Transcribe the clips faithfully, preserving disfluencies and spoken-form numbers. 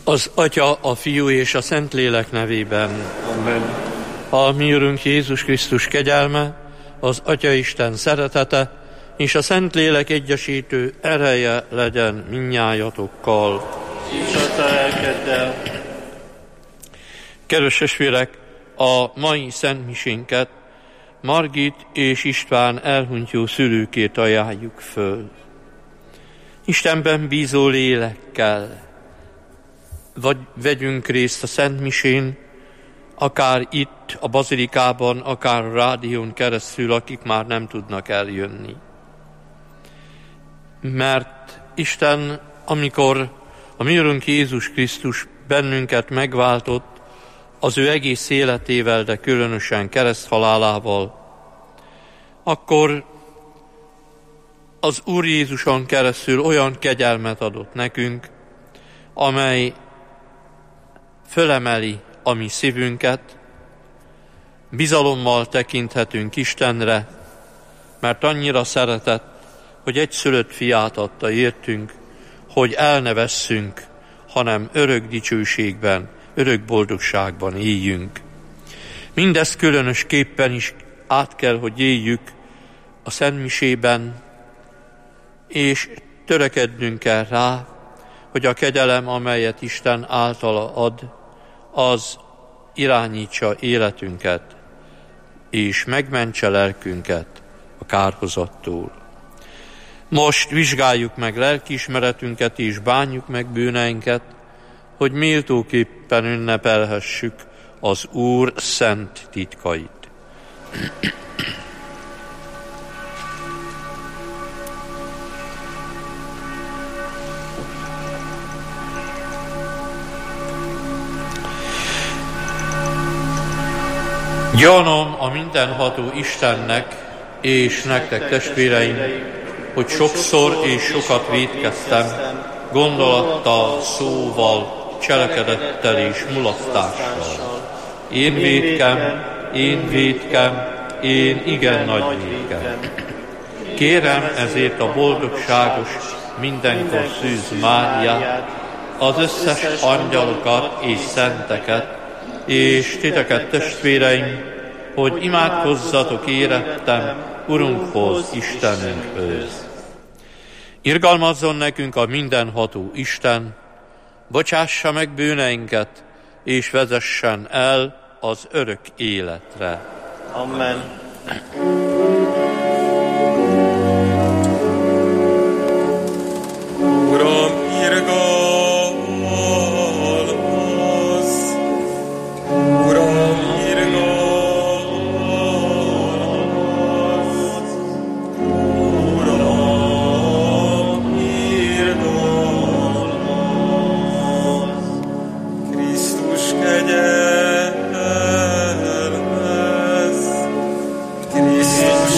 Az Atya, a Fiú és a Szentlélek nevében. Amen. A mi Urunk Jézus Krisztus kegyelme, az Atyaisten szeretete és a Szentlélek egyesítő ereje legyen mindnyájatokkal. És a te lelkeddel. Kedves testvérek, a mai szentmisénket Margit és István elhunytjó szülőkét ajánljuk föl. Istenben bízó lélekkel vagy vegyünk részt a szentmisén, akár itt a bazilikában, akár a rádión keresztül, akik már nem tudnak eljönni. Mert Isten, amikor a mi Urunk Jézus Krisztus bennünket megváltott, az ő egész életével, de különösen kereszthalálával, akkor az Úr Jézuson keresztül olyan kegyelmet adott nekünk, amely fölemeli a mi szívünket, bizalommal tekinthetünk Istenre, mert annyira szeretett, hogy egyszülött fiát adta értünk, hogy el ne vesszünk, hanem örök dicsőségben, örök boldogságban éljünk. Mindezt különösképpen is át kell, hogy éljük a szentmisében, és törekednünk kell rá, hogy a kegyelem, amelyet Isten általa ad, az irányítsa életünket, és megmentse lelkünket a kárhozattól. Most vizsgáljuk meg lelkiismeretünket, és bánjuk meg bűneinket, hogy méltóképpen ünnepelhessük az Úr szent titkait. Gyanom a mindenható Istennek és nektek, testvéreim, hogy sokszor és sokat vétkeztem, gondolattal, szóval, cselekedettel és mulasztással. Én vétkem, én vétkem, én igen nagy vétkem. Kérem ezért a boldogságos, mindenkor szűz Máriát, az összes angyalokat és szenteket, és titeket, testvéreim, hogy imádkozzatok érettem Urunkhoz, Istenünkhöz. Irgalmazzon nekünk a mindenható Isten, bocsássa meg bűneinket, és vezessen el az örök életre. Amen. Uram, irgalmaz! Uram, irgalmaz! Uram, irgalmaz! Krisztus kegyelmez! Krisztus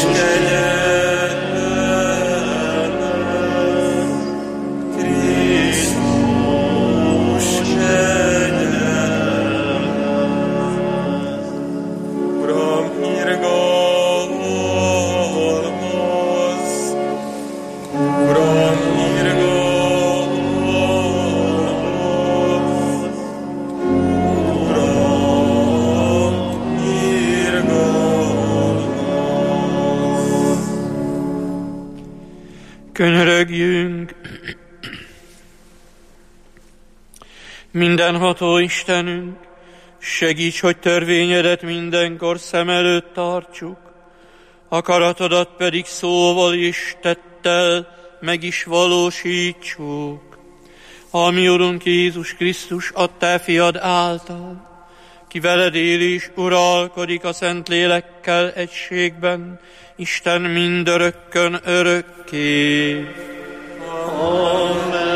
kegyelmez! Krisztus kegyelmez! Uram, irgalmaz! Uram, irgalmaz! Uram, irgalmaz! Könyörögjünk! Mindenható Istenünk, segíts, hogy törvényedet mindenkor szem előtt tartsuk, akaratodat pedig szóval és tettel meg is valósítsuk. A mi Urunk Jézus Krisztus adta fiad által, ki veled él és uralkodik a Szentlélekkel egységben, Isten mindörökkön örökké. Amen.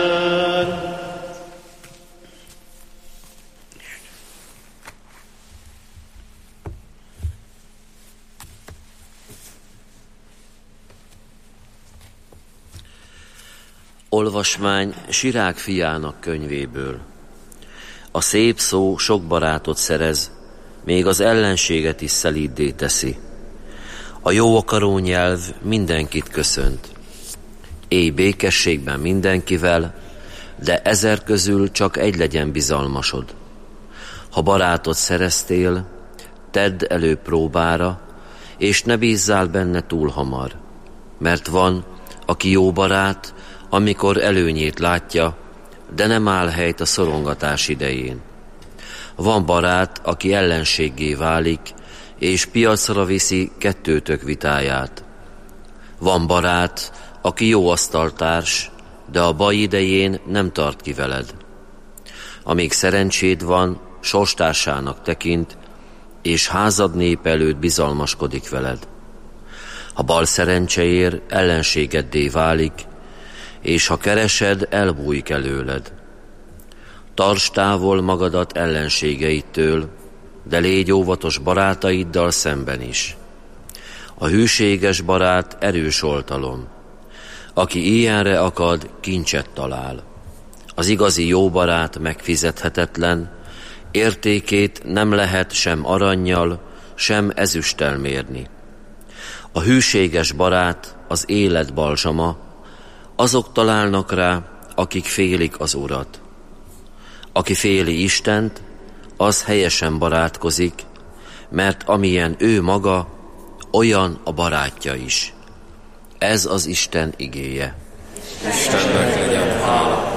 Olvasmány Sirák fiának könyvéből. A szép szó sok barátot szerez, még az ellenséget is szelíddé teszi. A jó akaró nyelv mindenkit köszönt. Élj békességben mindenkivel, de ezer közül csak egy legyen bizalmasod. Ha barátot szereztél, tedd elő próbára, és ne bízzál benne túl hamar, mert van, aki jó barát, amikor előnyét látja, de nem áll helyt a szorongatás idején. Van barát, aki ellenséggé válik, és piacra viszi kettőtök vitáját. Van barát, aki jó asztaltárs, de a baj idején nem tart ki veled. Amíg szerencséd van, sorstársának tekint, és házad nép előtt bizalmaskodik veled. Ha bal szerencse ér, ellenségeddé válik, és ha keresed, elbújik előled. Tartsd távol magadat ellenségeitől, de légy óvatos barátaiddal szemben is. A hűséges barát erős oltalom. Aki ilyenre akad, kincset talál. Az igazi jó barát megfizethetetlen, értékét nem lehet sem arannyal, sem ezüsttel mérni. A hűséges barát az élet balzsama, azok találnak rá, akik félik az Urat. Aki féli Istent, az helyesen barátkozik, mert amilyen ő maga, olyan a barátja is. Ez az Isten igéje. Istennek legyen hála.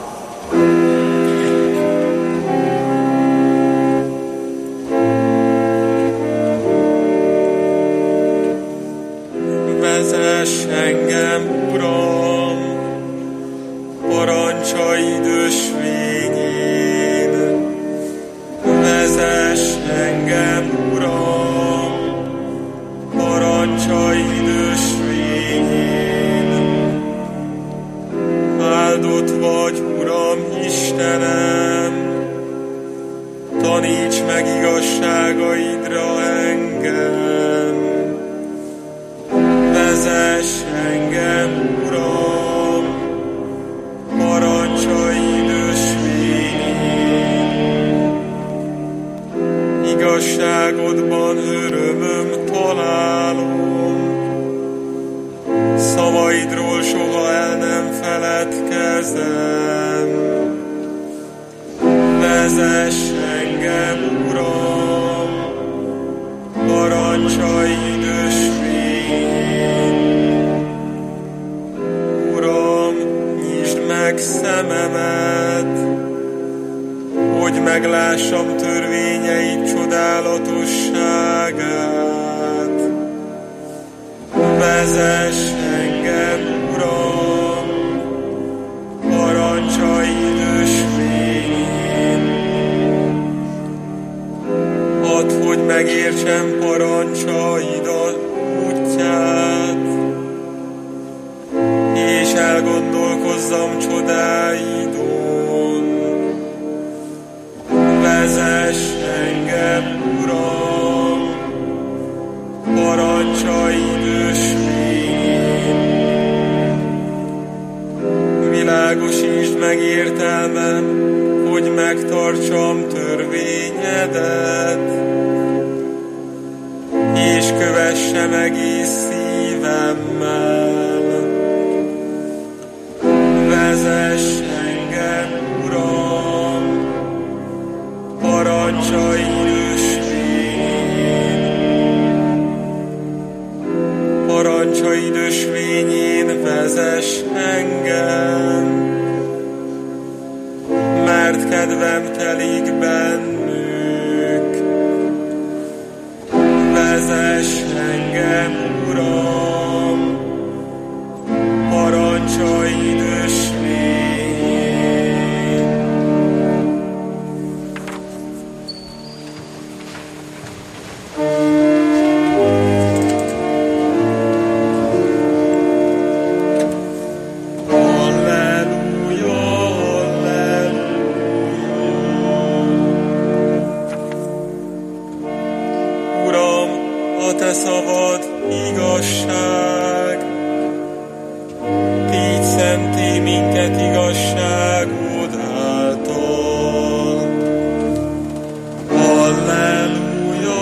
Vezess engem, Uram, parancsaid ösvényén. Vezess engem, Uram, parancsaid ösvényén. Áldott vagy, Uram, Istenem, taníts meg igazságaidra engem. Vezess engem, Uram, parancsaid ösvényén. Igazságodban örömöm találom, szavaidról soha el nem feledkezem. Vezess engem, Uram, parancsaid ösvényén. Uram, nyisd meg szememet, hogy meglássam törvényeid csodálatosságát. Vezess engem, Uram, parancsaid ösvényén. Add, hogy megértsem parancsaidat útját, és elgondolkozzam csodáidon. Vezess engem, Uram, parancsaid ösvényén. Világosítsd meg értelmem, hogy megtartsam törvényedet, és kövessem egész szívemmel. Vezess engem, Uram, parancsaid ösvényén. Parancsaid ösvényén vezess engem, mert kedvem telik bennük. Vezess engem, Uram, parancsaid ösvényén. Szavad igazság, tégy szentté minket igazságod által. Halleluja,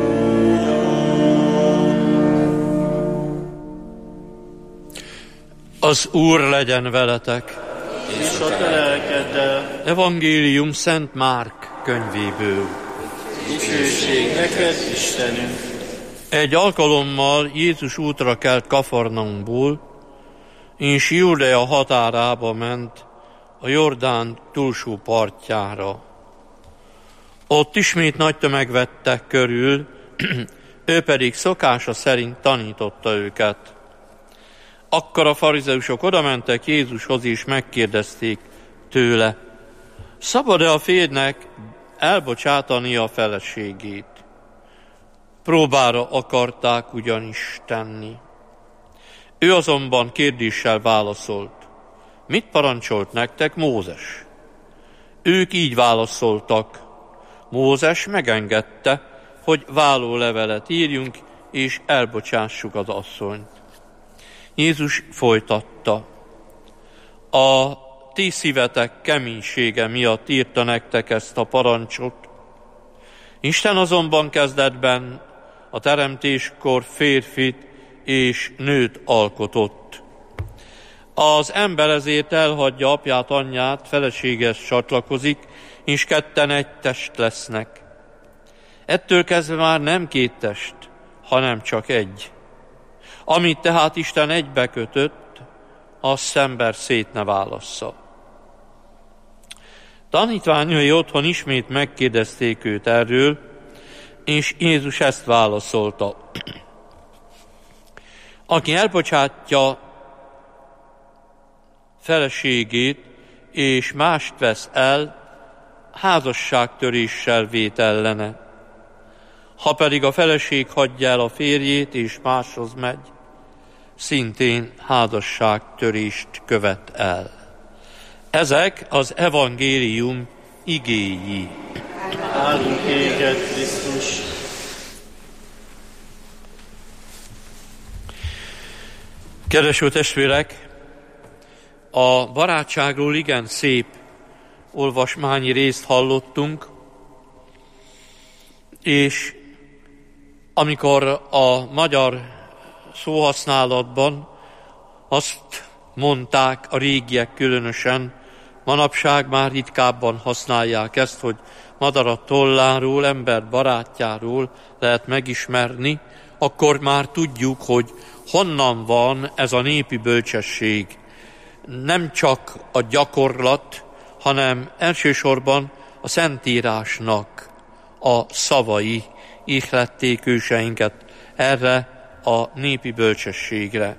halleluja. Az Úr legyen veletek. És a te lelkeddel. Evangélium Szent Márk könyvéből. Dicsőség neked, Istenünk. Egy alkalommal Jézus útra kelt Kafarnaumból, és Júdea határába ment, a Jordán túlsó partjára. Ott ismét nagy tömeg vette körül, ő pedig szokása szerint tanította őket. Akkor a farizeusok odamentek Jézushoz, és megkérdezték tőle, szabad-e a férjnek elbocsátani a feleségét? Próbára akarták ugyanis tenni. Ő azonban kérdéssel válaszolt, mit parancsolt nektek Mózes? Ők így válaszoltak, Mózes megengedte, hogy vállólevelet írjunk, és elbocsássuk az asszonyt. Jézus folytatta, a ti szívetek keménysége miatt írta nektek ezt a parancsot. Isten azonban kezdetben a teremtéskor férfit és nőt alkotott. Az ember ezért elhagyja apját, anyját, feleséges csatlakozik, és ketten egy test lesznek. Ettől kezdve már nem két test, hanem csak egy. Amit tehát Isten egybekötött, azt ember szét ne válassza. Tanítványai otthon ismét megkérdezték őt erről, és Jézus ezt válaszolta. Aki elbocsátja feleségét, és mást vesz el, házasságtöréssel vét ellene. Ha pedig a feleség hagyja el a férjét, és máshoz megy, szintén házasságtörést követ el. Ezek az evangélium igéi. Áldunk téged, Krisztus! Kedves testvérek, a barátságról igen szép olvasmányi részt hallottunk, és amikor a magyar szóhasználatban azt mondták a régiek különösen, manapság már ritkábban használják ezt, hogy madarat tolláról, ember barátjáról lehet megismerni, akkor már tudjuk, hogy honnan van ez a népi bölcsesség. Nem csak a gyakorlat, hanem elsősorban a Szentírásnak a szavai ihlették őseinket erre a népi bölcsességre.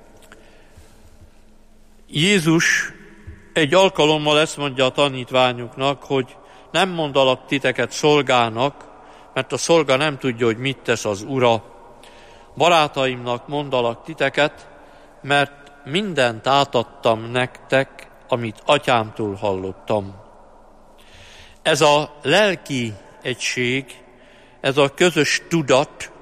Jézus egy alkalommal ezt mondja a tanítványoknak, hogy nem mondalak titeket szolgának, mert a szolga nem tudja, hogy mit tesz az ura. Barátaimnak mondalak titeket, mert mindent átadtam nektek, amit atyámtól hallottam. Ez a lelki egység, ez a közös tudat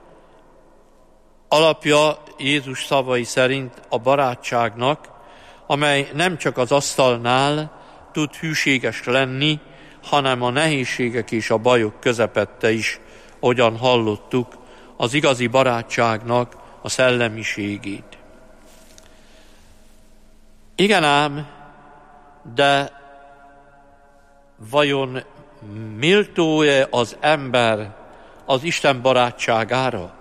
alapja Jézus szavai szerint a barátságnak, amely nem csak az asztalnál tud hűséges lenni, hanem a nehézségek és a bajok közepette is, ahogyan hallottuk, az igazi barátságnak a szellemiségét. Igen ám, de vajon méltó-e az ember az Isten barátságára?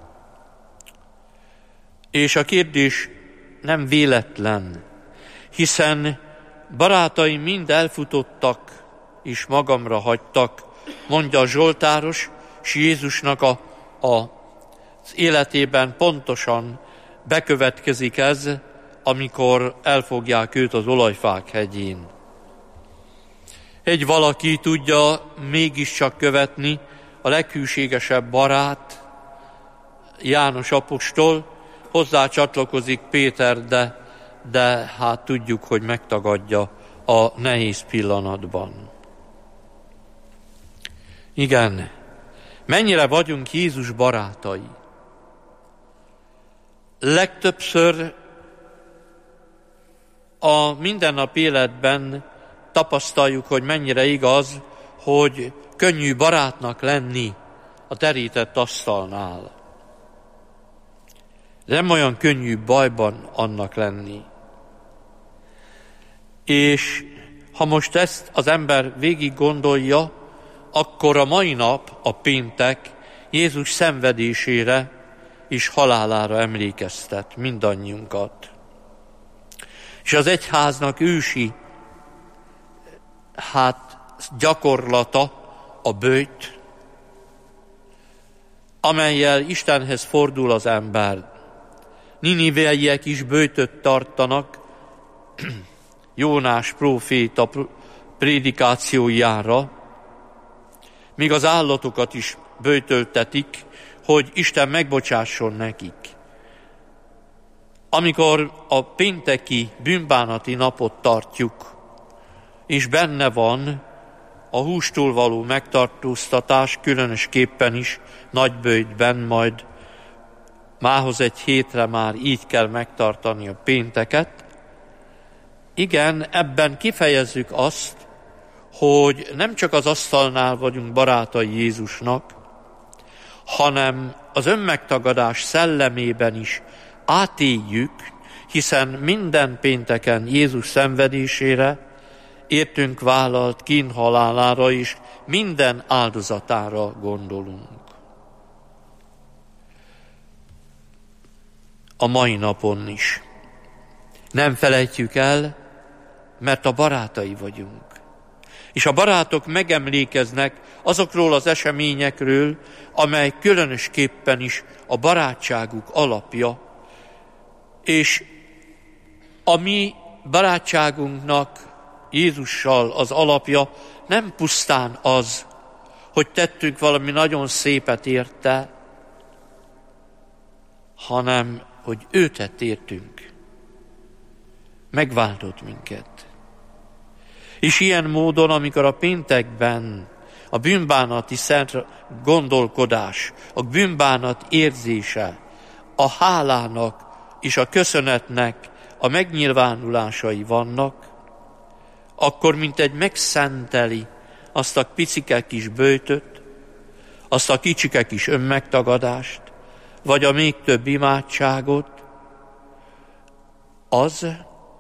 És a kérdés nem véletlen, hiszen barátaim mind elfutottak és magamra hagytak, mondja a zsoltáros, és Jézusnak a, a, az életében pontosan bekövetkezik ez, amikor elfogják őt az olajfák hegyén. Egy valaki tudja mégiscsak követni a leghűségesebb barát, János apostol, hozzá csatlakozik Péter, de, de hát tudjuk, hogy megtagadja a nehéz pillanatban. Igen, mennyire vagyunk Jézus barátai. Legtöbbször a mindennapi életben tapasztaljuk, hogy mennyire igaz, hogy könnyű barátnak lenni a terített asztalnál. Nem olyan könnyű bajban annak lenni. És ha most ezt az ember végig gondolja, akkor a mai nap, a péntek Jézus szenvedésére és halálára emlékeztet mindannyiunkat. És az egyháznak ősi hát gyakorlata a böjt, amellyel Istenhez fordul az ember. Niniveiek is böjtöt tartanak Jónás próféta prédikációjára, míg az állatokat is böjtöltetik, hogy Isten megbocsásson nekik. Amikor a pénteki bűnbánati napot tartjuk, és benne van a hústól való megtartóztatás, különösképpen is nagyböjtben, majd mához egy hétre már így kell megtartani a pénteket. Igen, ebben kifejezzük azt, hogy nem csak az asztalnál vagyunk barátai Jézusnak, hanem az önmegtagadás szellemében is átéljük, hiszen minden pénteken Jézus szenvedésére, értünk vállalt kínhalálára is minden áldozatára gondolunk. A mai napon is. Nem felejtjük el, mert a barátai vagyunk. És a barátok megemlékeznek azokról az eseményekről, amely különösképpen is a barátságuk alapja, és a mi barátságunknak Jézussal az alapja nem pusztán az, hogy tettünk valami nagyon szépet érte, hanem hogy ő tett értünk. Megváltott minket. És ilyen módon, amikor a péntekben a bűnbánati szent gondolkodás, a bűnbánat érzése, a hálának és a köszönetnek a megnyilvánulásai vannak, akkor mint egy megszenteli azt a picike kis böjtöt, azt a kicsike kis önmegtagadást, vagy a még több imádságot, az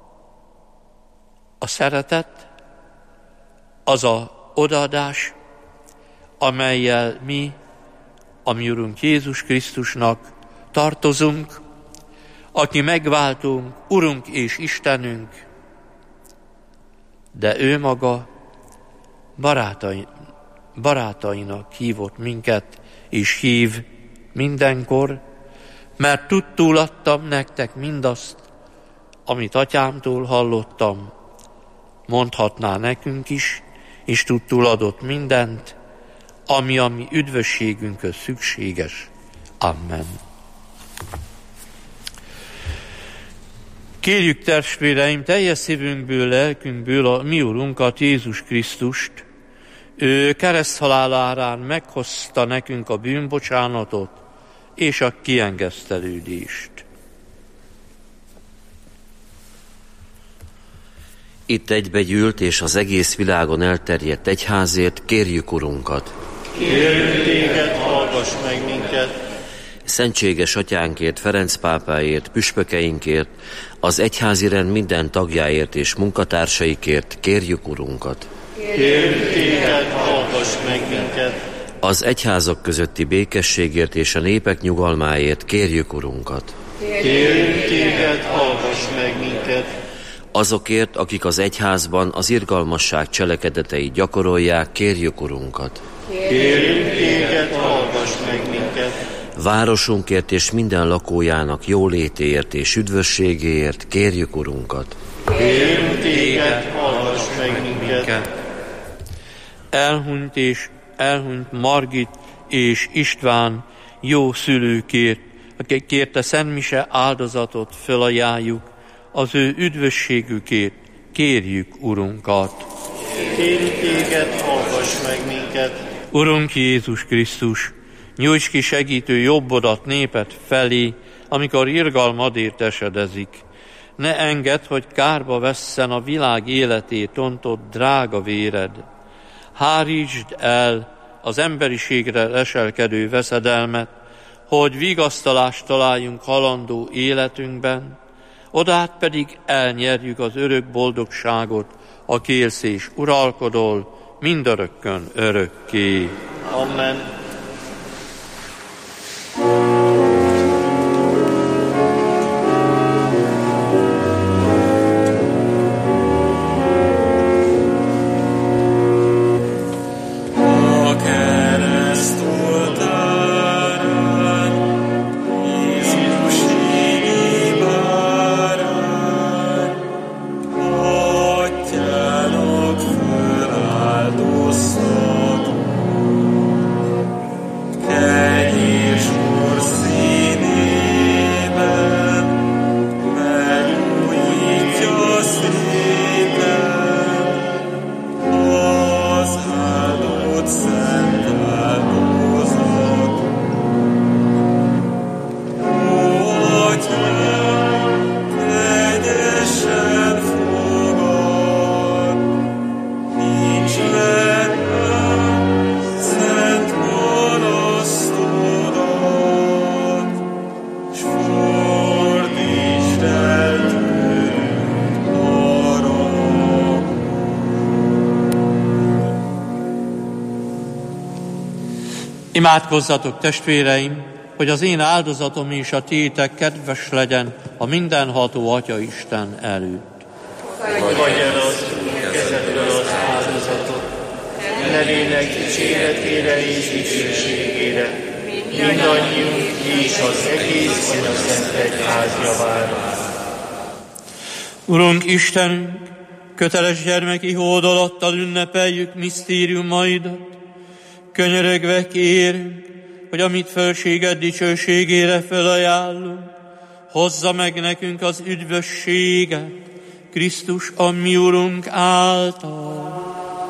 a szeretet, az a odaadás, amellyel mi, a mi Urunk Jézus Krisztusnak tartozunk, aki megváltunk, Urunk és Istenünk, de ő maga barátai, barátainak hívott minket, és hív mindenkor, mert tudtul adtam nektek mindazt, amit atyámtól hallottam, mondhatná nekünk is, és tudtul adott mindent, ami a mi üdvösségünkhöz szükséges. Amen. Kérjük, testvéreim, teljes szívünkből, lelkünkből a mi Urunkat, Jézus Krisztust. Ő kereszthalálárán meghozta nekünk a bűnbocsánatot és a kiengesztelődést. Itt egybegyűlt és az egész világon elterjedt egyházért kérjük Urunkat. Kérjük téged, hallgass meg minket. Szentséges atyánkért, Ferenc pápáért, püspökeinkért, az egyházi rend minden tagjáért és munkatársaikért kérjük Urunkat. Kérjük téged, hallgass meg minket. Az egyházak közötti békességért és a népek nyugalmáért kérjük Urunkat. Kérjük téged, hallgass meg minket. Azokért, akik az egyházban az irgalmasság cselekedeteit gyakorolják, kérjük Urunkat. Kérjük téged, hallgass meg minket. Városunkért és minden lakójának jólétéért és üdvösségéért kérjük Urunkat. Kérjük téged, hallgass meg minket. Elhunyt és elhunyt Margit és István jó szülőkért, akikért a szentmise áldozatot felajánljuk, az ő üdvösségükért kérjük Urunkat. Kérjük téged, hallgass meg minket. Urunk Jézus Krisztus, nyújts ki segítő jobbodat néped felé, amikor irgalmadért esedezik. Ne engedd, hogy kárba vesszen a világ életét ontott drága véred. Hárítsd el az emberiségre leselkedő veszedelmet, hogy vigasztalást találjunk halandó életünkben, odát pedig elnyerjük az örök boldogságot, a élsz és uralkodol, mindörökkön örökké. Amen. Imádkozzatok, testvéreim, hogy az én áldozatom és a tiétek kedves legyen a mindenható Atya Isten előtt. Fogadj el az Úr kezedből az áldozatot, nevének dicséretére és dicsőségére, mindannyiunk és az egész Anyaszent Egyház javára. Urunk Istenünk, köteles gyermeki hódolattal ünnepeljük misztériumaidat. Könyörögve kérünk, hogy amit fölséged dicsőségére felajánlunk, hozza meg nekünk az üdvösséget, Krisztus a mi Urunk által.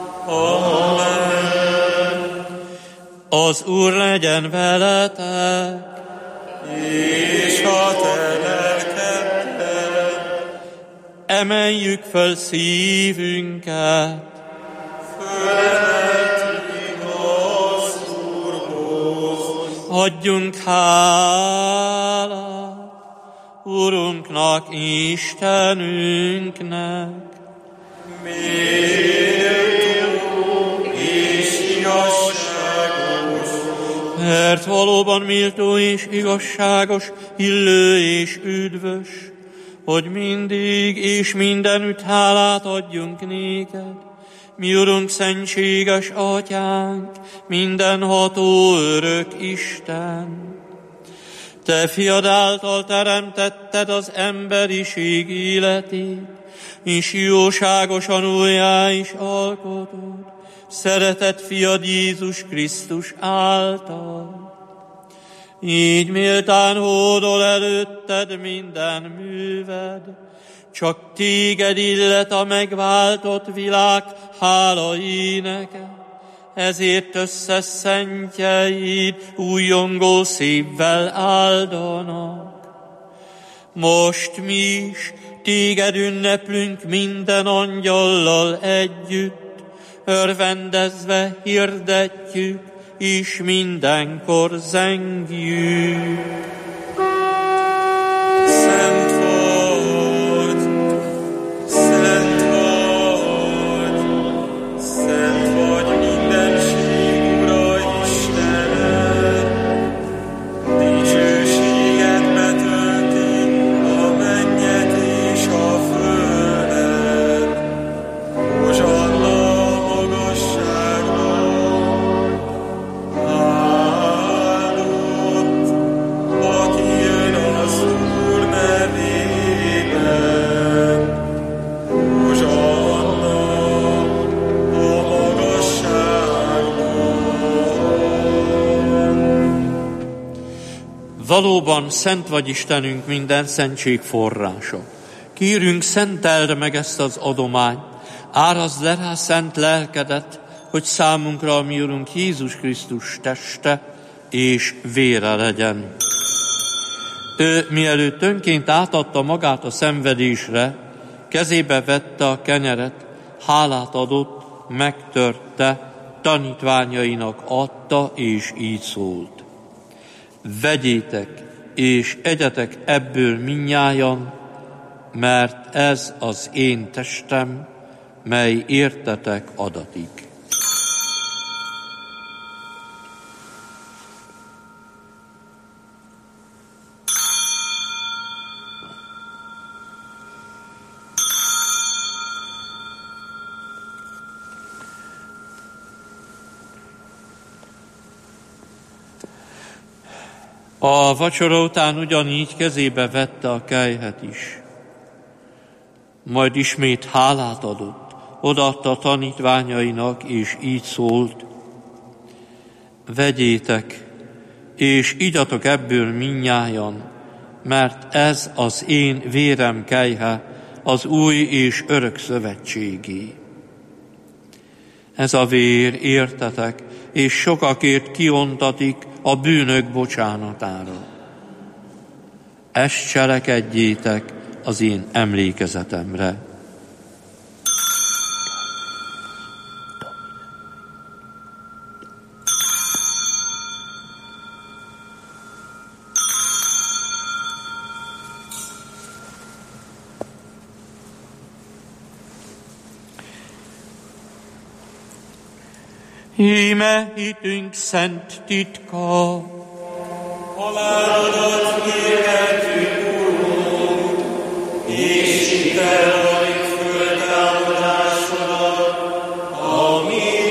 Amen. Az Úr legyen veletek, És a te lelkeddel. emeljük föl szívünket, adjunk hálát Urunknak, Istenünknek. Méltó és igazságos, Mert valóban méltó és igazságos, illő és üdvös, hogy mindig és mindenütt hálát adjunk néked, mi Urunk, szentséges Atyánk, mindenható örök Isten. Te fiad által teremtetted az emberiség életét, és jóságosan újjá is alkotod, szeretett fiad Jézus Krisztus által. Így méltán hódol előtted minden műved, csak téged illet a megváltott világ hála éneke, ezért összeszentjeid újjongó szívvel áldanak. Most mi is téged ünneplünk minden angyallal együtt, örvendezve hirdetjük, és mindenkor zengjük. Szent vagy, szent vagy, szent vagy mindenség Ura Istened. Dicsőséget betölti a mennyet és a földet. Hozsanna a magasságban. Áldott, aki jön az Úr nevében. Hozsanna a magasságban. Valóban szent vagy Istenünk, minden szentség forrása. Kérünk, szenteld meg ezt az adományt, árazd le rá szent lelkedet, hogy számunkra a mi Urunk Jézus Krisztus teste és vére legyen. Ő mielőtt önként átadta magát a szenvedésre, kezébe vette a kenyeret, hálát adott, megtörte, tanítványainak adta, és így szólt. vegyétek és egyetek ebből mindnyájan, mert ez az én testem, mely értetek adatik. A vacsora után ugyanígy kezébe vette a kelyhet is. Majd ismét hálát adott, odaadta a tanítványainak, és így szólt: vegyétek, és igyatok ebből mindnyájan, mert ez az én vérem kelyhe, az új és örök szövetségé. Ez a vér értetek, és sokakért kiontatik a bűnök bocsánatára. Ezt cselekedjétek az én emlékezetemre. Íme hitünk szent titka. Halálodat hirdetjük, Urunk, és hiteljük föltámadásodat, amit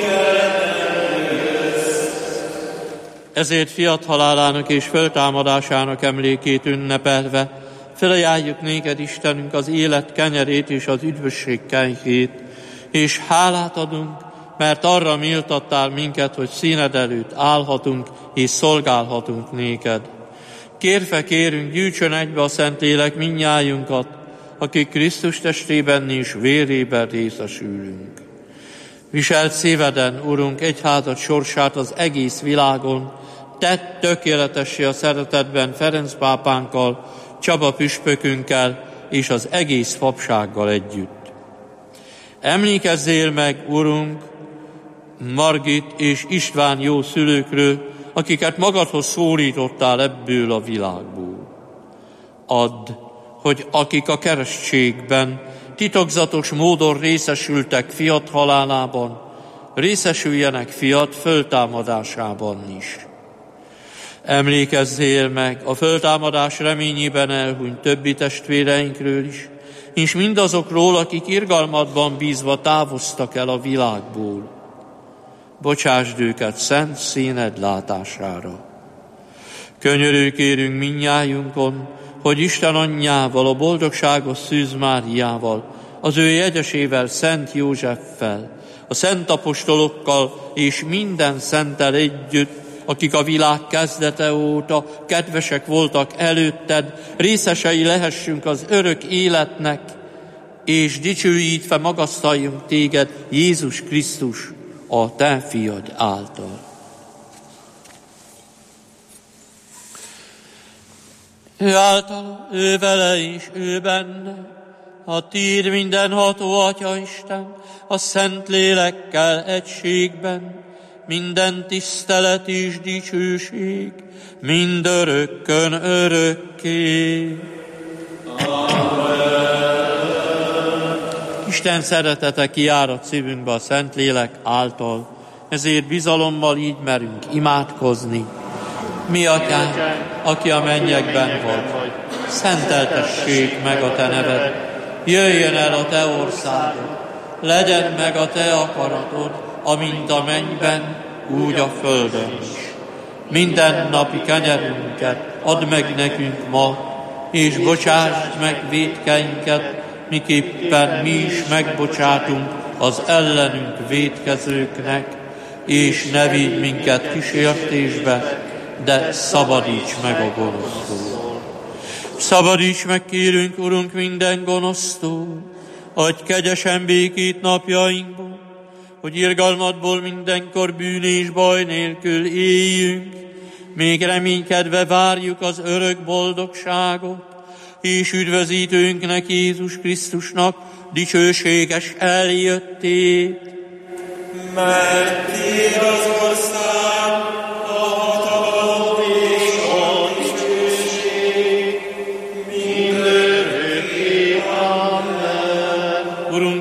eljössz. Ezért fiat halálának és föltámadásának emlékét ünnepelve felajánljuk néked, Istenünk, az élet kenyerét és az üdvösség kejhét, és hálát adunk, mert arra méltattál minket, hogy színed előtt állhatunk és szolgálhatunk néked. Kérve kérünk, gyűjtsön egybe a Szentlélek mindnyájunkat, akik Krisztus testében és vérében részesülünk. Viselt szíveden, Urunk, egyházad sorsát az egész világon, tedd tökéletessé a szeretetben Ferenc pápánkkal, Csaba püspökünkkel és az egész papsággal együtt. Emlékezzél meg, Urunk, Margit és István jó szülőkről, akiket magadhoz szólítottál ebből a világból. Add, hogy akik a keresztségben titokzatos módon részesültek fiat halálában, részesüljenek fiat föltámadásában is. Emlékezzél meg a föltámadás reményében elhunyt többi testvéreinkről is, és mindazokról, akik irgalmadban bízva távoztak el a világból. Bocsásd őket szent színed látására. Könyörű kérünk mindnyájunkon, hogy Isten anyjával, a boldogságos Szűz Máriával, az ő jegyesével, Szent Józseffel, a szent apostolokkal és minden szenttel együtt, akik a világ kezdete óta kedvesek voltak előtted, részesei lehessünk az örök életnek, és dicsőítve magasztaljunk téged, Jézus Krisztus, a te fiad által. Ő által, ő vele és ő benne, a tiéd mindenható Atya Isten, a Szent Lélekkel egységben, minden tisztelet és dicsőség, mindörökkön örökké. Isten szeretete kiárad szívünkbe a Szentlélek által, ezért bizalommal így merünk imádkozni. Mi Atyánk, aki a mennyekben vagy, szenteltessék meg a te neved, jöjjön el a te országod, legyen meg a te akaratod, amint a mennyben, úgy a földön is. Minden napi kenyerünket add meg nekünk ma, és bocsásd meg vétkeinket, miképpen mi is megbocsátunk az ellenünk vétkezőknek, és ne vigy minket kísértésbe, de szabadíts meg a gonosztól. Szabadíts meg, kérünk, Urunk, minden gonosztól, adj kegyesen békét napjainkból, hogy irgalmadból mindenkor bűn és baj nélkül éljünk, még reménykedve várjuk az örök boldogságot, és üdvözítőnknek, Jézus Krisztusnak dicsőséges eljöttét. Mert tiéd az ország, a hatalom és a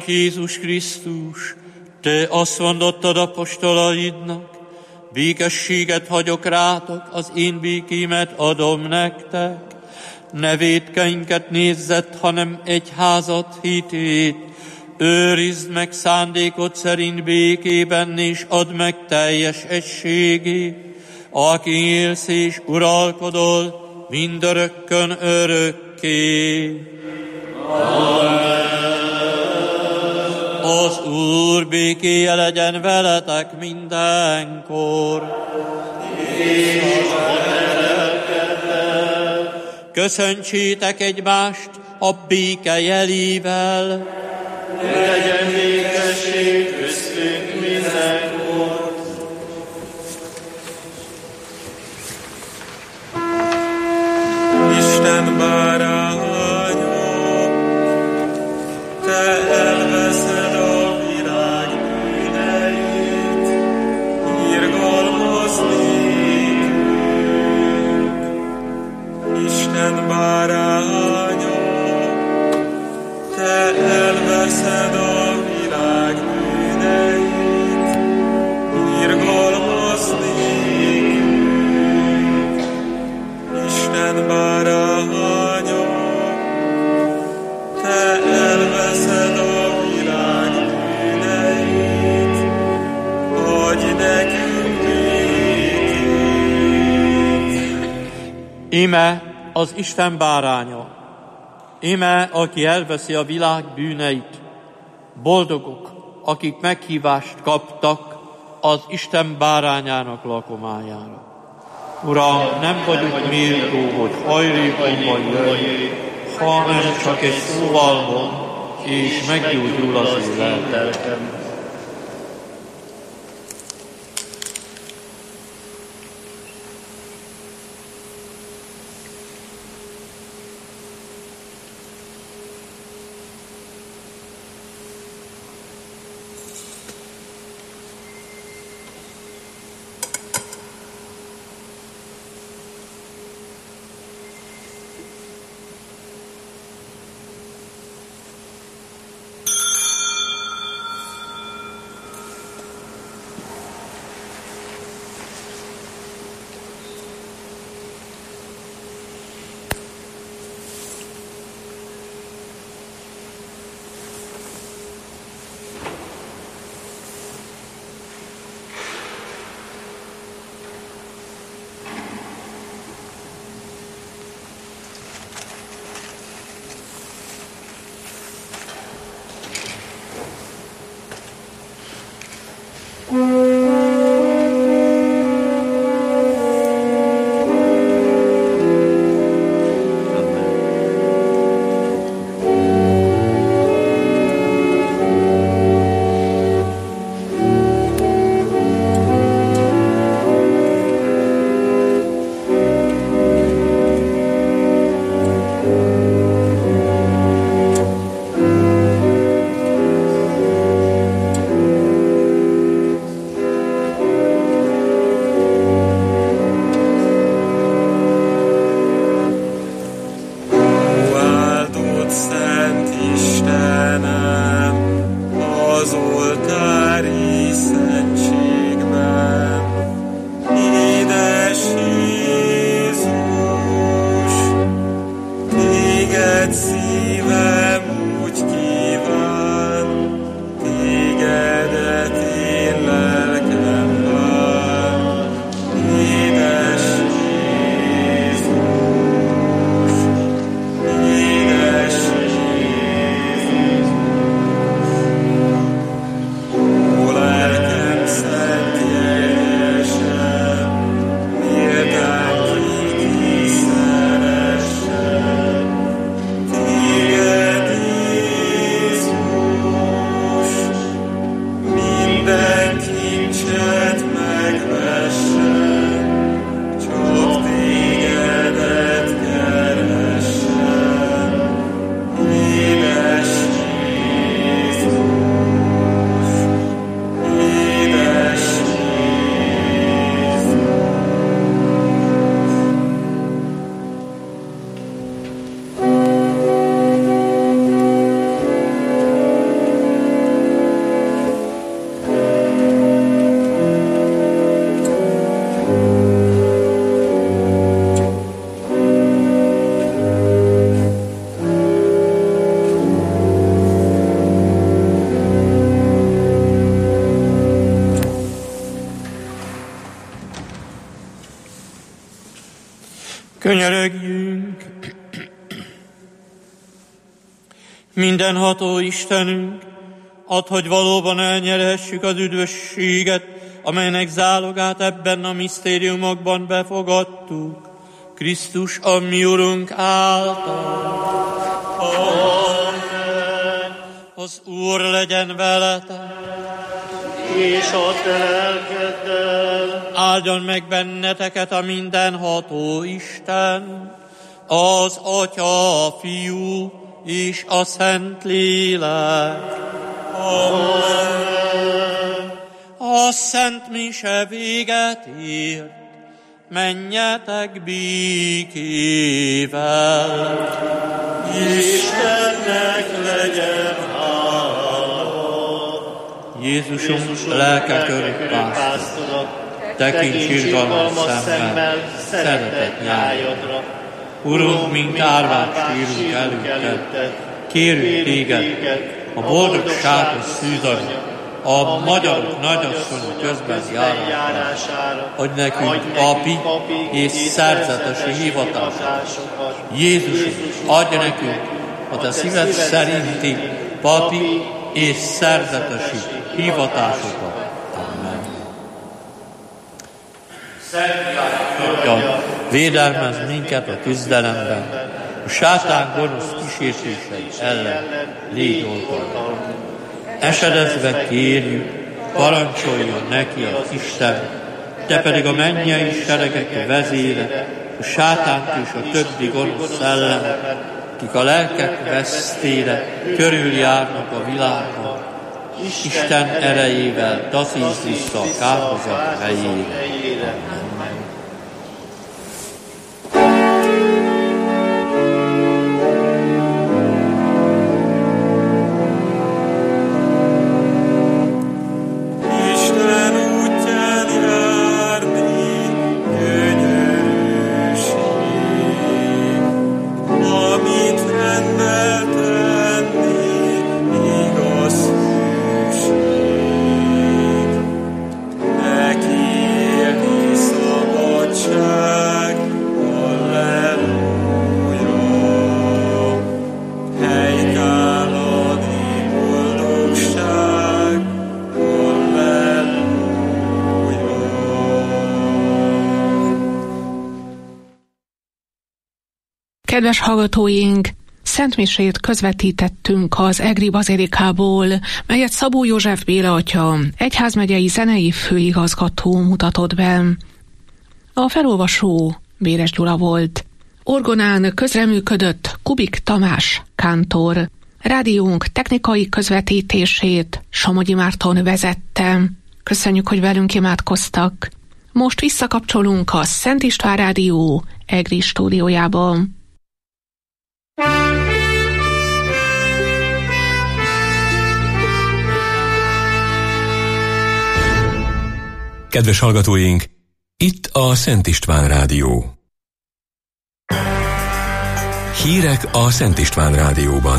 Jézus Krisztus, Te azt mondottad apostolaidnak, békességet hagyok rátok, az én békémet adom nektek. Ne vétkeinket nézzet, hanem egyházat hitét. Őrizd meg szándékod szerint békében, és add meg teljes egységét, aki élsz és uralkodol mindörökkön örökké. Amen. Az Úr békéje legyen veletek mindenkor. És a lelkeddel. Köszöntsétek egymást a béke jelével. Legyen békesség köztünk mindenkor. Isten báránya, Te elveszed a világ bűneit, irgalmaz nékünk. Isten báránya, Te elveszed a világ bűneit, irgalmaz nékünk. Isten báránya, Te elveszed a világ bűneit, adj nekünk békét. Íme az Isten báránya, íme, aki elveszi a világ bűneit. Boldogok, akik meghívást kaptak az Isten bárányának lakomájára. Uram, nem vagyunk méltó, hogy hajlékomban jöjj, hanem csak egy szóval mond, és meggyógyul az én lelkem. Könyörögjünk! Mindenható Istenünk, add, hogy valóban elnyerhessük az üdvösséget, amelynek zálogát ebben a misztériumokban befogadtuk. Krisztus, a mi Urunk által. Amen. Az Úr legyen veletek. És a te lelkeddel. Áldjon meg benneteket a mindenható Isten, az Atya, a Fiú és a Szent Lélek. Amen. A Szent Mise véget ért, menjetek békével. Istennek legyen hála. Jézusunk lelke körülpásztora, tekints irgalmas szemmel szeretett nyájadra. Urunk, mint árvát sírunk előtted, kérünk téged, a boldogságos szűzany, a magyarok nagyasszony közben járására, hogy nekünk papi és szerzetesi hivatásokat. Jézus, adja nekünk a te szíved szerinti papi és szerzetesi hivatásokat. Amen. Szent védelmez minket a küzdelemben, a sátán gonosz kísértései ellen légy oltalma. Esedezve kérjük, parancsoljon neki az Isten, te pedig a mennyei seregek vezére, a sátánt és a többi gonosz szellemet, kik a lelkek vesztére körüljárnak a világban, Isten erejével taszítsd vissza a kárhozat helyére. Kedves hallgatóink, szentmisét közvetítettünk az Egri Bazilikából, melyet Szabó József Béla atya, egyházmegyei zenei főigazgató mutatott be. A felolvasó Béres Gyula volt. Orgonán közreműködött Kubik Tamás kántor. Rádiónk technikai közvetítését Somogyi Márton vezette. Köszönjük, hogy velünk imádkoztak. Most visszakapcsolunk a Szent István Rádió Egri stúdiójába. Kedves hallgatóink, itt a Szent István Rádió. Hírek a Szent István Rádióban.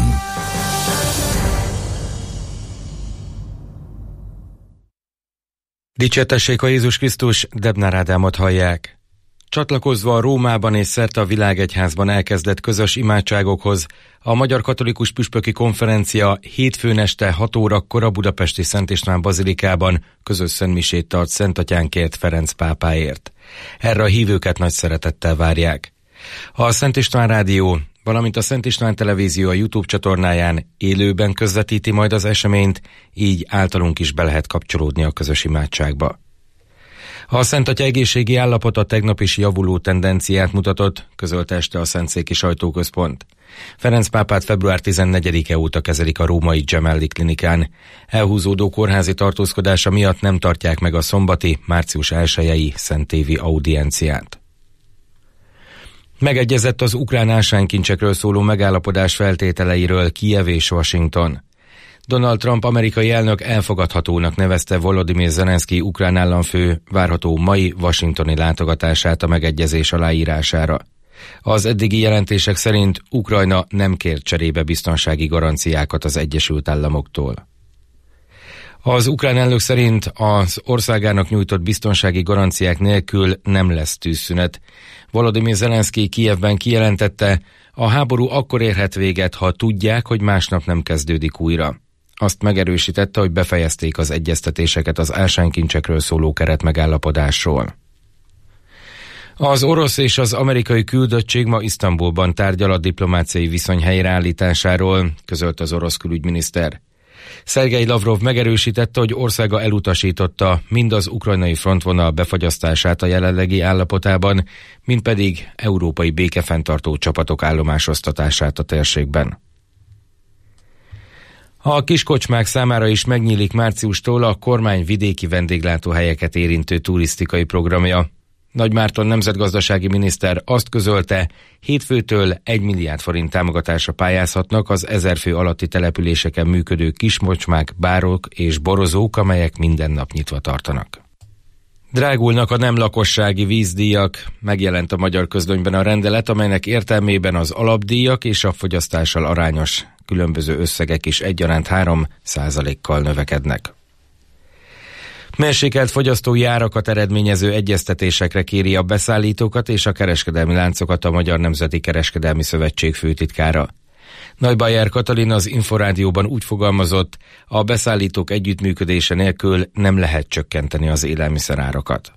Dicsértessék a Jézus Krisztus, Debnár Ádámot hallják. Csatlakozva a Rómában és szerte a világegyházban elkezdett közös imádságokhoz, a Magyar Katolikus Püspöki Konferencia hétfőn este hat órakor a budapesti Szent István Bazilikában közös szentmisét tart Szentatyánkért, Ferenc pápáért. Erre a hívőket nagy szeretettel várják. A Szent István Rádió, valamint a Szent István Televízió a YouTube csatornáján élőben közvetíti majd az eseményt, így általunk is be lehet kapcsolódni a közös imádságba. A Szent Atya egészségi állapota tegnap is javuló tendenciát mutatott, közölte este a Szentszéki Sajtóközpont. Ferenc pápát február tizennegyedike óta kezelik a római Gemelli klinikán. Elhúzódó kórházi tartózkodása miatt nem tartják meg a szombati, március elsejei szentévi audienciát. Megegyezett az ukrán ásványkincsekről szóló megállapodás feltételeiről Kijev és Washington. Donald Trump amerikai elnök elfogadhatónak nevezte Volodymyr Zelenszky ukrán államfő várható mai washingtoni látogatását a megegyezés aláírására. Az eddigi jelentések szerint Ukrajna nem kért cserébe biztonsági garanciákat az Egyesült Államoktól. Az ukrán elnök szerint az országának nyújtott biztonsági garanciák nélkül nem lesz tűzszünet. Volodymyr Zelenszky Kijevben kijelentette, a háború akkor érhet véget, ha tudják, hogy másnap nem kezdődik újra. Azt megerősítette, hogy befejezték az egyeztetéseket az ásványkincsekről szóló keretmegállapodásról. Az orosz és az amerikai küldöttség ma Isztambulban tárgyal a diplomáciai viszony helyreállításáról, közölt az orosz külügyminiszter. Szergej Lavrov megerősítette, hogy országa elutasította mind az ukrajnai frontvonal befagyasztását a jelenlegi állapotában, mind pedig európai békefenntartó csapatok állomásoztatását a térségben. A kiskocsmák számára is megnyílik márciustól a kormány vidéki vendéglátóhelyeket érintő turisztikai programja. Nagymárton nemzetgazdasági miniszter azt közölte, hétfőtől egy milliárd forint támogatásra pályázhatnak az ezer fő alatti településeken működő kiskocsmák, bárok és borozók, amelyek minden nap nyitva tartanak. Drágulnak a nem lakossági vízdíjak. Megjelent a Magyar Közlönyben a rendelet, amelynek értelmében az alapdíjak és a fogyasztással arányos különböző összegek is egyaránt három százalékkal növekednek. Mérsékelt fogyasztói árakat eredményező egyeztetésekre kéri a beszállítókat és a kereskedelmi láncokat a Magyar Nemzeti Kereskedelmi Szövetség főtitkára. Neubayer Katalin az Inforádióban úgy fogalmazott, a beszállítók együttműködése nélkül nem lehet csökkenteni az élelmiszerárakat.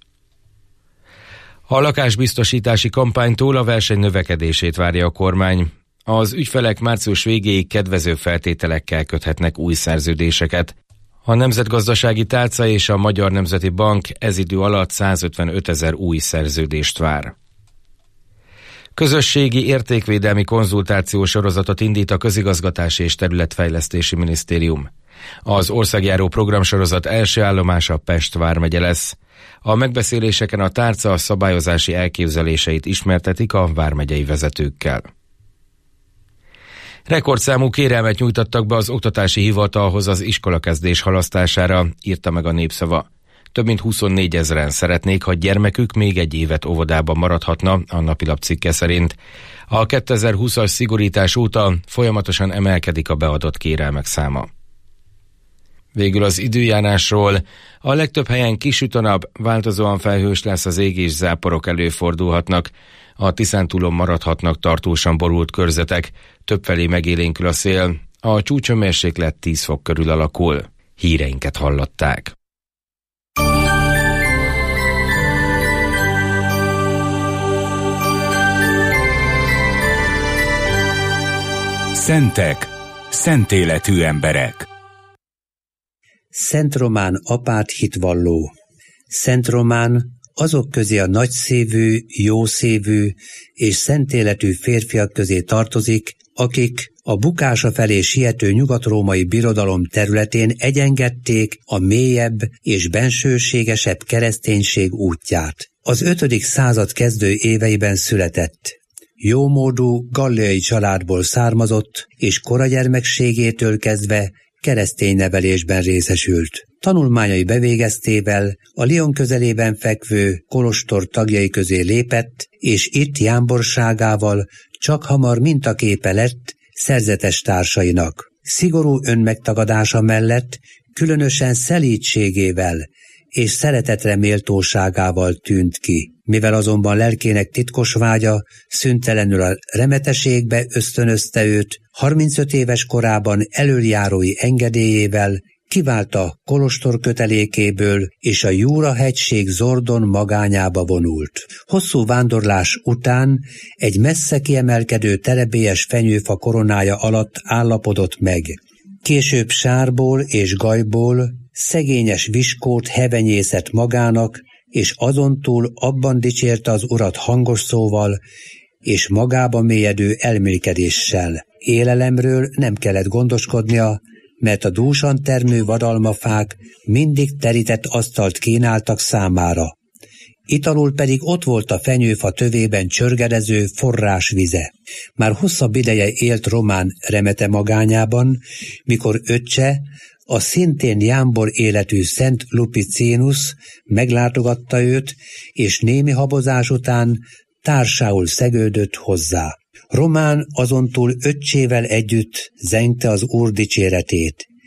A lakásbiztosítási kampánytól a verseny növekedését várja a kormány. Az ügyfelek március végéig kedvező feltételekkel köthetnek új szerződéseket. A Nemzetgazdasági Tálca és a Magyar Nemzeti Bank ez idő alatt százötvenöt ezer új szerződést vár. Közösségi értékvédelmi konzultáció sorozatot indít a Közigazgatási és Területfejlesztési Minisztérium. Az országjáró programsorozat első állomása Pest vármegye lesz. A megbeszéléseken a tárca szabályozási elképzeléseit ismertetik a vármegyei vezetőkkel. Rekordszámú kérelmet nyújtottak be az oktatási hivatalhoz az iskolakezdés halasztására, írta meg a Népszava. Több mint huszonnégy ezeren szeretnék, ha gyermekük még egy évet óvodában maradhatna, a napilap cikke szerint. A kétezer-húszas szigorítás óta folyamatosan emelkedik a beadott kérelmek száma. Végül az időjárásról. A legtöbb helyen kisüt a nap, változóan felhős lesz az ég és záporok előfordulhatnak. A Tiszántúlon maradhatnak tartósan borult körzetek, többfelé megélénkül a szél, a csúcshőmérséklet tíz fok körül alakul. Híreinket hallották. Szentek, szent életű emberek. Szent Román apát hitvalló. Szent Román azok közé a nagyszívű, jószívű és szentéletű férfiak közé tartozik, akik a bukása felé siető nyugat-római birodalom területén egyengedték a mélyebb és bensőségesebb kereszténység útját. Az ötödik század kezdő éveiben született. Jómódú galliai családból származott, és koragyermekségétől kezdve keresztény nevelésben részesült. Tanulmányai bevégeztével a Lyon közelében fekvő kolostor tagjai közé lépett, és itt jámborságával csak hamar mintaképe lett szerzetes társainak. Szigorú önmegtagadása mellett különösen szelídségével és szeretetre méltóságával tűnt ki. Mivel azonban lelkének titkos vágya szüntelenül a remeteségbe ösztönözte őt, harmincöt éves korában elöljárói engedélyével kivált a kolostor kötelékéből, és a Júra-hegység Zordon magányába vonult. Hosszú vándorlás után egy messze kiemelkedő terebélyes fenyőfa koronája alatt állapodott meg. Később sárból és gajból szegényes viskót hevenyészett magának, és azontúl abban dicsérte az urat hangos szóval és magába mélyedő elmélkedéssel. Élelemről nem kellett gondoskodnia, mert a dúsan termő vadalmafák mindig terített asztalt kínáltak számára. Italul pedig ott volt a fenyőfa tövében csörgedező forrásvize. Már hosszabb ideje élt Román remete magányában, mikor öccse, a szintén jámbor életű Szent Lupicinus meglátogatta őt, és némi habozás után társául szegődött hozzá. Román azontúl öccsével együtt zengte az Úr dicséretét.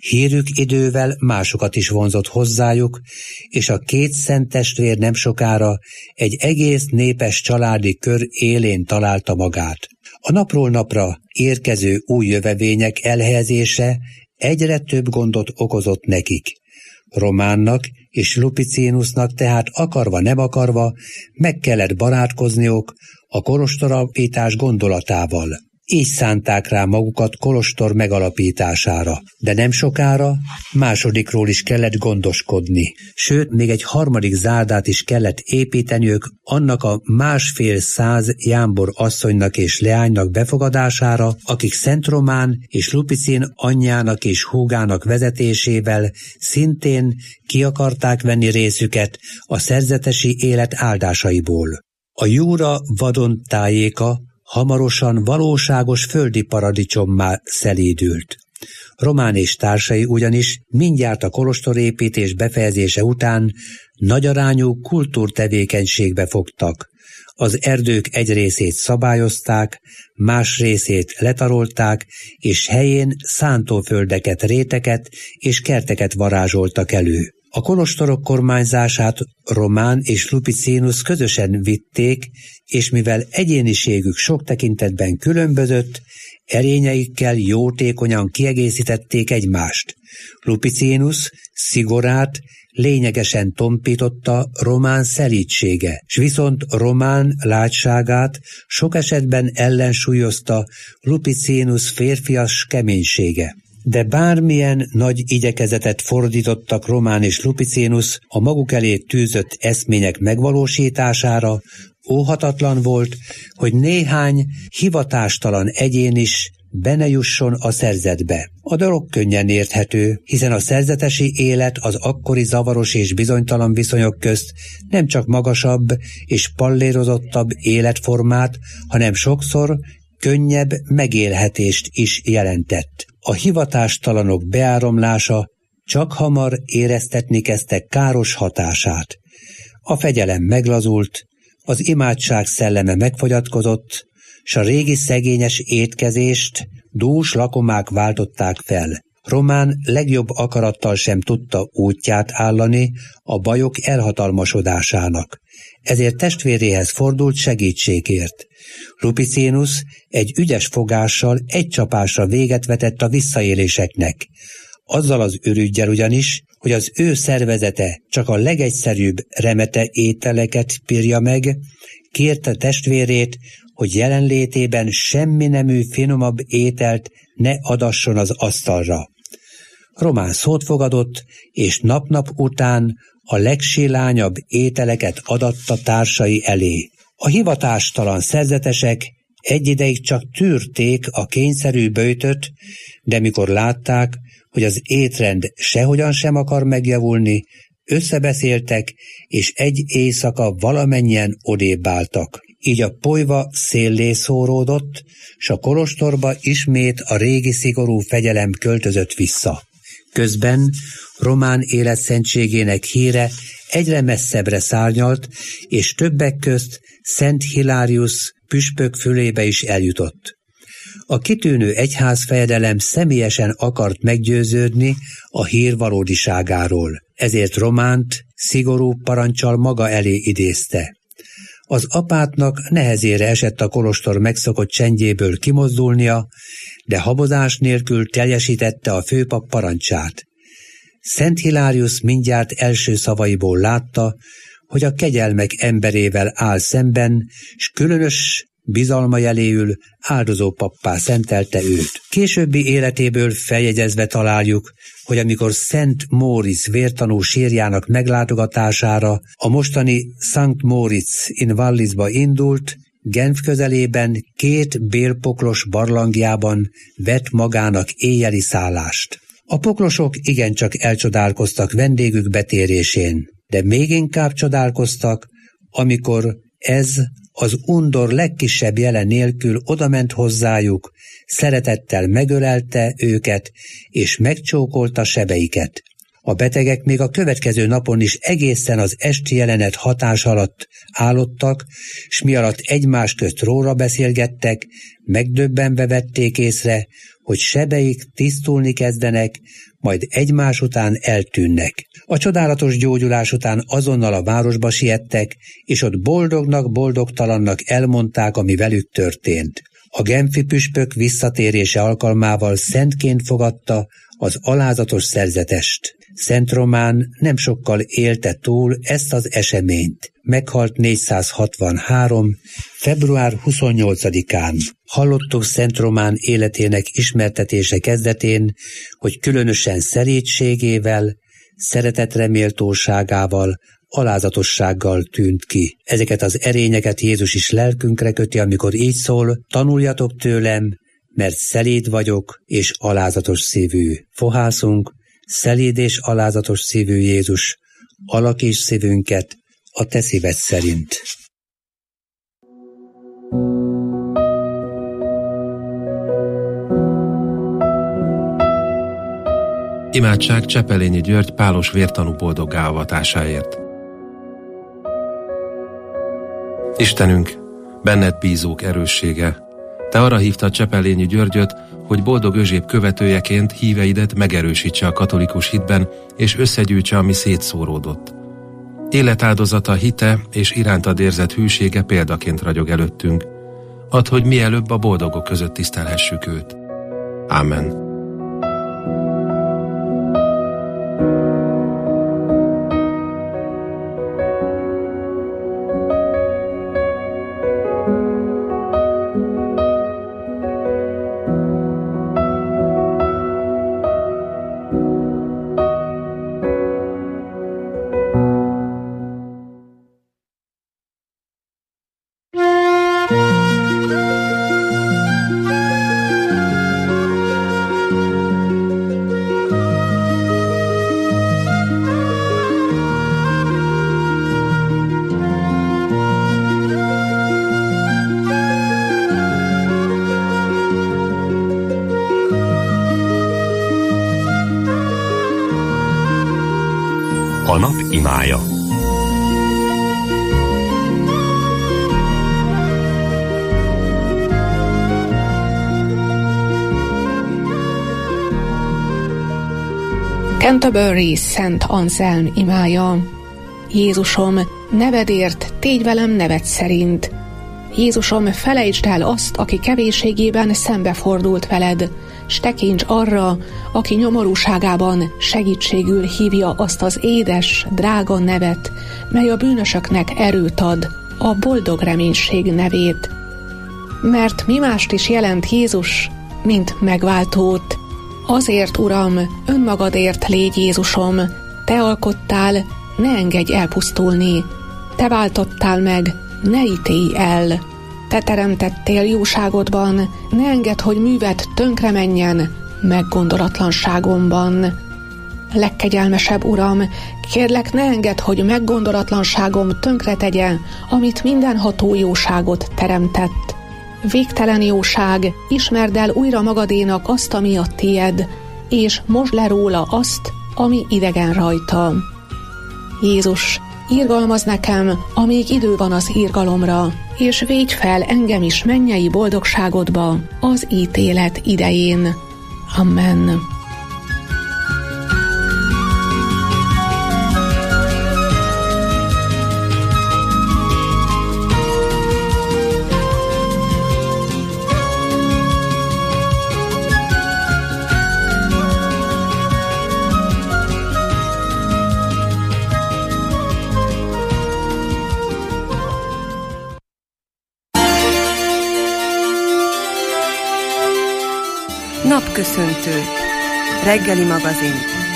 Hírük idővel másokat is vonzott hozzájuk, és a két szent testvér nem sokára egy egész népes családi kör élén találta magát. A napról napra érkező új jövevények elhelyezése egyre több gondot okozott nekik. Románnak és Lupicínusnak tehát akarva nem akarva meg kellett barátkozniuk a kolostoralapítás gondolatával. Így szánták rá magukat kolostor megalapítására, de nem sokára másodikról is kellett gondoskodni, sőt még egy harmadik zárdát is kellett építeniük annak a másfél száz jámbor asszonynak és leánynak befogadására, akik Szent Román és Lupicin anyjának és húgának vezetésével szintén ki akarták venni részüket a szerzetesi élet áldásaiból. A Jura vadon tájéka hamarosan valóságos földi paradicsommá szelídült. Román és társai ugyanis mindjárt a kolostorépítés befejezése után nagyarányú kultúrtevékenységbe fogtak. Az erdők egy részét szabályozták, más részét letarolták, és helyén szántóföldeket, réteket és kerteket varázsoltak elő. A kolostorok kormányzását Román és Lupicínus közösen vitték, és mivel egyéniségük sok tekintetben különbözött, erényeikkel jótékonyan kiegészítették egymást. Lupicínus szigorát lényegesen tompította Román szelídsége, s viszont Román látságát sok esetben ellensúlyozta Lupicínus férfias keménysége. De bármilyen nagy igyekezetet fordítottak Román és Lupicínus a maguk elé tűzött eszmények megvalósítására, óhatatlan volt, hogy néhány hivatástalan egyén is be ne jusson a szerzetbe. A dolog könnyen érthető, hiszen a szerzetesi élet az akkori zavaros és bizonytalan viszonyok közt nem csak magasabb és pallérozottabb életformát, hanem sokszor könnyebb megélhetést is jelentett. A hivatástalanok beáramlása csak hamar éreztetni kezdte káros hatását. A fegyelem meglazult, az imádság szelleme megfogyatkozott, s a régi szegényes étkezést dús lakomák váltották fel. Román legjobb akarattal sem tudta útját állani a bajok elhatalmasodásának. Ezért testvéréhez fordult segítségért. Lupicínus egy ügyes fogással egy csapásra véget vetett a visszaéléseknek. Azzal az ürüggyel ugyanis, hogy az ő szervezete csak a legegyszerűbb remete ételeket pirja meg, kérte testvérét, hogy jelenlétében semmi nemű finomabb ételt ne adasson az asztalra. Román szót fogadott, és nap-nap után a legsilányabb ételeket adatta társai elé. A hivatástalan szerzetesek egy ideig csak tűrték a kényszerű böjtöt, de mikor látták, hogy az étrend sehogyan sem akar megjavulni, összebeszéltek, és egy éjszaka valamennyien odébb álltak. Így a polyva széllé szóródott, s a kolostorba ismét a régi szigorú fegyelem költözött vissza. Közben Román életszentségének híre egyre messzebbre szárnyalt, és többek közt Szent Hilárius püspök fülébe is eljutott. A kitűnő egyházfejedelem személyesen akart meggyőződni a hír valódiságáról, ezért Románt szigorú parancsal maga elé idézte. Az apátnak nehezére esett a kolostor megszokott csendjéből kimozdulnia, de habozás nélkül teljesítette a főpap parancsát. Szent Hilárius mindjárt első szavaiból látta, hogy a kegyelmek emberével áll szemben, s különös bizalma jeléül áldozó pappá szentelte őt. Későbbi életéből feljegyezve találjuk, hogy amikor Szent Móricz vértanú sírjának meglátogatására a mostani Szent Móricz in Wallisba indult, Genf közelében két bélpoklos barlangjában vett magának éjjeli szállást. A poklosok igencsak elcsodálkoztak vendégük betérésén, de még inkább csodálkoztak, amikor ez az undor legkisebb jele nélkül odament hozzájuk, szeretettel megölelte őket, és megcsókolta sebeiket. A betegek még a következő napon is egészen az esti jelenet hatás alatt állottak, s mi alatt egymás közt róla beszélgettek, megdöbbenve vették észre, hogy sebeik tisztulni kezdenek, majd egymás után eltűnnek. A csodálatos gyógyulás után azonnal a városba siettek, és ott boldognak, boldogtalannak elmondták, ami velük történt. A genfi püspök visszatérése alkalmával szentként fogadta az alázatos szerzetest. Szent Román nem sokkal élte túl ezt az eseményt. Meghalt négyszázhatvanhárom. február huszonnyolcadikán. Hallottuk Szent Román életének ismertetése kezdetén, hogy különösen szelídségével, szeretetre méltóságával, alázatossággal tűnt ki. Ezeket az erényeket Jézus is lelkünkre köti, amikor így szól: tanuljatok tőlem, mert szelíd vagyok és alázatos szívű. Fohászunk, szelíd és alázatos szívű Jézus, alakíts szívünket a te szíved szerint. Imádság Csepelényi György pálos vértanú boldoggá avatásáért. Istenünk, benned bízók erőssége, te arra hívtad Csepelényi Györgyöt, hogy boldog Özséb követőjeként híveidet megerősítse a katolikus hitben, és összegyűjtse, ami szétszóródott. Életáldozata, hite és irántad érzett hűsége példaként ragyog előttünk. Add, hogy mielőbb a boldogok között tisztelhessük őt. Ámen. A nap imája. Canterbury Szent Anselm imája. Jézusom, nevedért tégy velem neved szerint. Jézusom, felejtsd el azt, aki kevésségében szembefordult veled, s tekints arra, aki nyomorúságában segítségül hívja azt az édes, drága nevet, mely a bűnösöknek erőt ad, a boldog reménység nevét. Mert mi mást is jelent Jézus, mint megváltót. Azért, Uram, önmagadért légy Jézusom, te alkottál, ne engedj elpusztulni. Te váltottál meg, ne ítélj el. Te teremtettél jóságodban, ne engedd, hogy műved tönkre menjen meggondolatlanságomban. Legkegyelmesebb Uram, kérlek, ne engedd, hogy meggondolatlanságom tönkre tegye, amit mindenható jóságot teremtett. Végtelen jóság, ismerd el újra magadénak azt, ami a tied, és mosd le róla azt, ami idegen rajta. Jézus, irgalmazz nekem, amíg idő van az irgalomra, és védj fel engem is mennyei boldogságodba az ítélet idején. Amen. Napköszöntő. Reggeli magazin.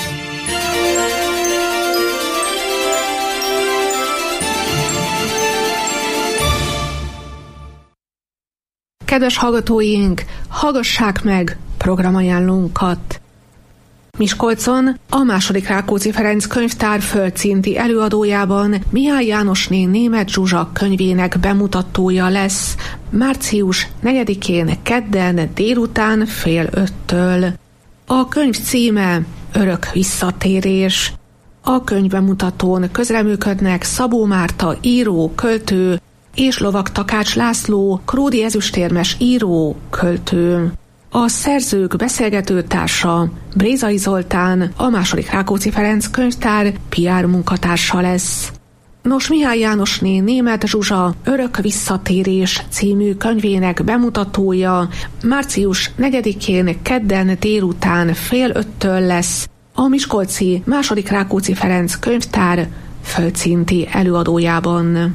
Kedves hallgatóink, hallgassák meg programajánlónkat! Miskolcon a második Rákóczi Ferenc könyvtár földszinti előadójában Mihály Jánosné Németh Zsuzsa könyvének bemutatója lesz március negyedikén kedden délután fél öttől. A könyv címe Örök visszatérés. A könyvbemutatón közreműködnek Szabó Márta író, költő, és Lovag Takács László, Kródi Ezüstérmes író, költő. A szerzők beszélgetőtársa Brézai Zoltán, a második Rákóczi Ferenc könyvtár pé er munkatársa lesz. Nos, Mihály Jánosné Németh Zsuzsa Örök visszatérés című könyvének bemutatója március negyedikén kedden délután fél öttől lesz a miskolci második Rákóczi Ferenc könyvtár földszinti előadójában.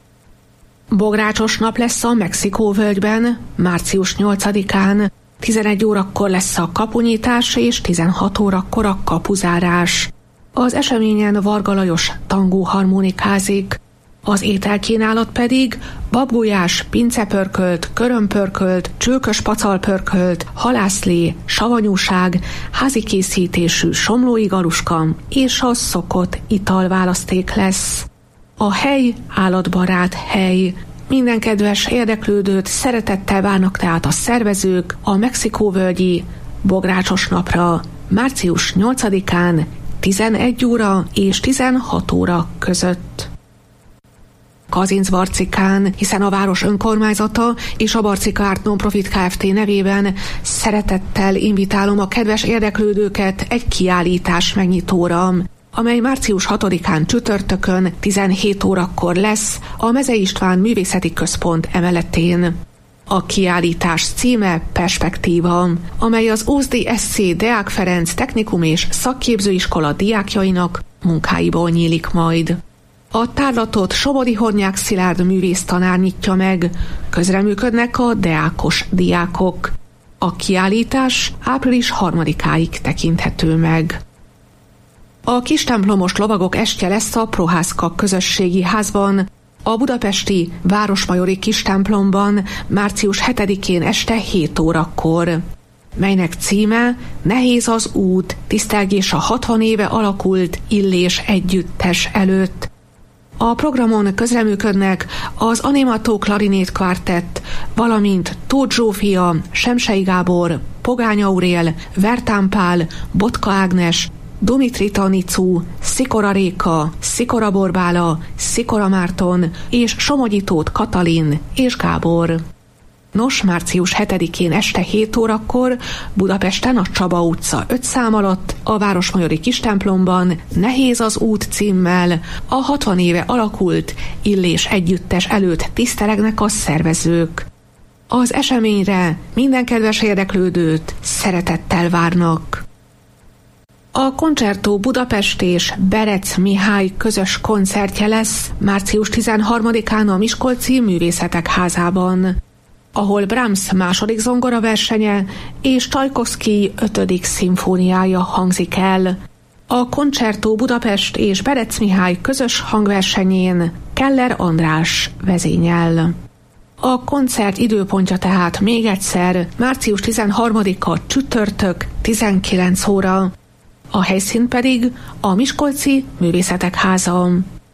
Bográcsos nap lesz a Mexikóvölgyben március nyolcadikán, tizenegy órakor lesz a kapunyítás és tizenhat órakor a kapuzárás. Az eseményen Varga Lajos tangó harmonikázik, az ételkínálat pedig babgulyás, pincepörkölt, körömpörkölt, csülkös pacalpörkölt, halászlé, savanyúság, házi készítésű somlói galuska és a szokott italválaszték lesz. A hely állatbarát hely. Minden kedves érdeklődőt szeretettel várnak tehát a szervezők a Mexikóvölgyi Bográcsos napra március nyolcadikán tizenegy óra és tizenhat óra között. Kazincbarcikán, hiszen a város önkormányzata és a Barcika Art Nonprofit Kft. Nevében szeretettel invitálom a kedves érdeklődőket egy kiállítás megnyitóra, amely március hatodikán csütörtökön tizenhét órakor lesz a Mezei István Művészeti Központ emeletén. A kiállítás címe Perspektíva, amely az Ózdi es cé Deák Ferenc Technikum és Szakképzőiskola diákjainak munkáiból nyílik majd. A tárlatot Somodi Hornyák Szilárd művésztanár nyitja meg, közreműködnek a deákos diákok. A kiállítás április harmadikáig tekinthető meg. A kistemplomos lovagok estje lesz a Prohászka közösségi házban, a budapesti Városmajori kistemplomban március hetedikén este hét órakor, melynek címe Nehéz az út, tisztelgés a hatvan éve alakult Illés együttes előtt. A programon közreműködnek az Animato Klarinét Quartett, valamint Tóth Zsófia, Semsei Gábor, Pogány Aurél, Vertán Pál, Botka Ágnes, Dumitri Tanicu, Szikora Réka, Szikora Borbála, Szikora Márton és Somogyi Tóth Katalin és Gábor. Nos, március hetedikén este hét órakor Budapesten a Csaba utca öt szám alatt a Városmajori kistemplomban Nehéz az út címmel a hatvan éve alakult Illés együttes előtt tisztelegnek a szervezők. Az eseményre minden kedves érdeklődőt szeretettel várnak. A Concerto Budapest és Berec Mihály közös koncertje lesz március tizenharmadikán a Miskolci Művészetek Házában, ahol Brahms második zongora versenye és Csajkovszkij ötödik szimfóniája hangzik el. A Concerto Budapest és Berec Mihály közös hangversenyén Keller András vezényel. A koncert időpontja tehát még egyszer március tizenharmadika csütörtök tizenkilenc óra, a helyszín pedig a Miskolci Művészetek Háza.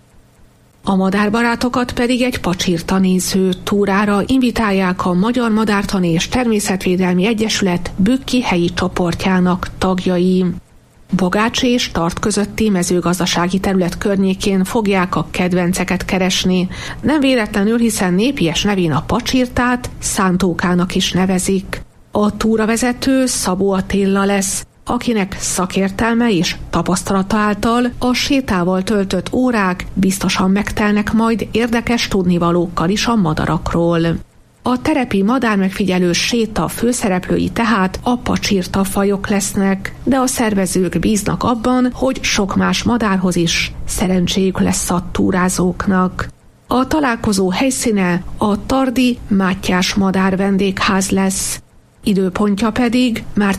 A madárbarátokat pedig egy pacsirta néző túrára invitálják a Magyar Madártani és Természetvédelmi Egyesület Bükki helyi csoportjának tagjai. Bogács és Tart közötti mezőgazdasági terület környékén fogják a kedvenceket keresni. Nem véletlenül, hiszen népies nevén a pacsirtát Szántókának is nevezik. A túravezető Szabó Attila lesz, akinek szakértelme és tapasztalata által a sétával töltött órák biztosan megtelnek majd érdekes tudnivalókkal is a madarakról. A terepi madármegfigyelő séta főszereplői tehát a pacsirta fajok lesznek, de a szervezők bíznak abban, hogy sok más madárhoz is szerencséjük lesz a túrázóknak. A találkozó helyszíne a Tardi Mátyás Madár Vendégház lesz, időpontja pedig már